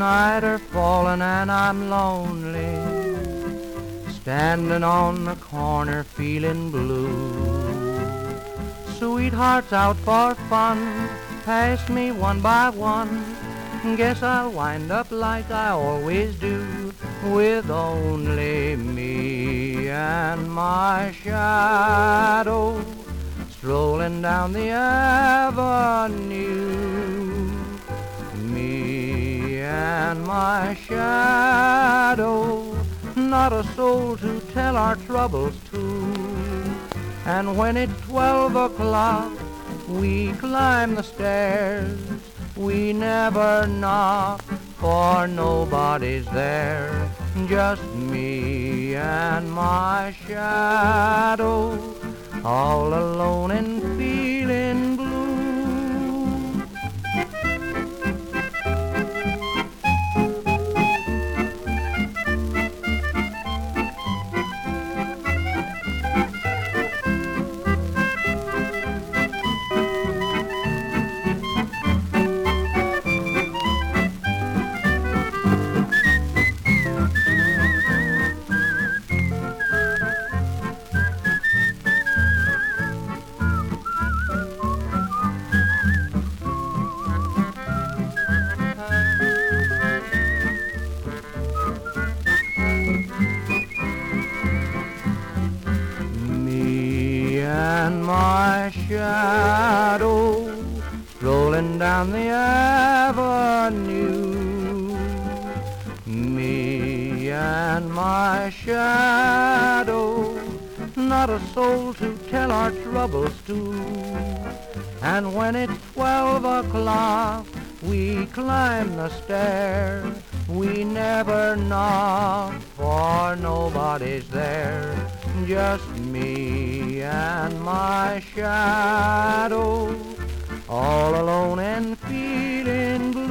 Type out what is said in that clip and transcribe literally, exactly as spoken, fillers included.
night are falling and I'm lonely, standing on the corner feeling blue. Sweethearts out for fun, pass me one by one. Guess I'll wind up like I always do, with only me and my shadow strolling down the avenue. Me and my shadow, not a soul to tell our troubles to. And when it's twelve o'clock, we climb the stairs. We never knock, for nobody's there. Just me and my shadow, all alone and feeling blue. And my shadow rolling down the avenue. Me and my shadow, not a soul to tell our troubles to. And when it's twelve o'clock, we climb the stair. We never knock, for nobody's there. Just me and my shadow, all alone and feeling blue.